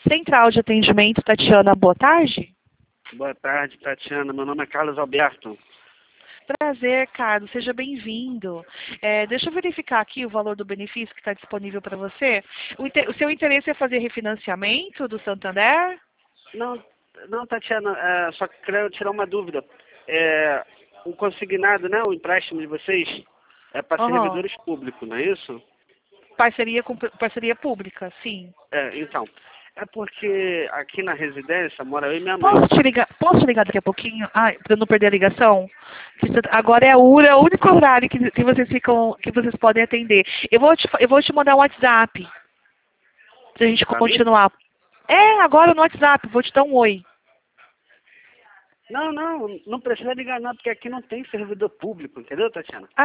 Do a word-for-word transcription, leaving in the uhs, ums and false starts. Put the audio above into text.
Central de Atendimento, Tatiana, boa tarde. Boa tarde, Tatiana. Meu nome é Carlos Alberto. Prazer, Carlos. Seja bem-vindo. É, deixa eu verificar aqui o valor do benefício que está disponível para você. O, inter... o seu interesse é fazer refinanciamento do Santander? Não, não, Tatiana, é, só quero tirar uma dúvida. É, o consignado, né, o empréstimo de vocês é para Uhum. servidores públicos, não é isso? Parceria com parceria pública, sim. É, então, é porque aqui na residência mora eu e minha mãe. Posso te ligar, posso te ligar daqui a pouquinho? Ai, para eu não perder a ligação? Agora é a U R A, é o único horário que, que vocês ficam, que vocês podem atender. Eu vou te, eu vou te mandar um WhatsApp pra gente Pra mim? continuar. É, agora no WhatsApp, vou te dar um oi. Não, não, não precisa ligar não, porque aqui não tem servidor público, entendeu, Tatiana?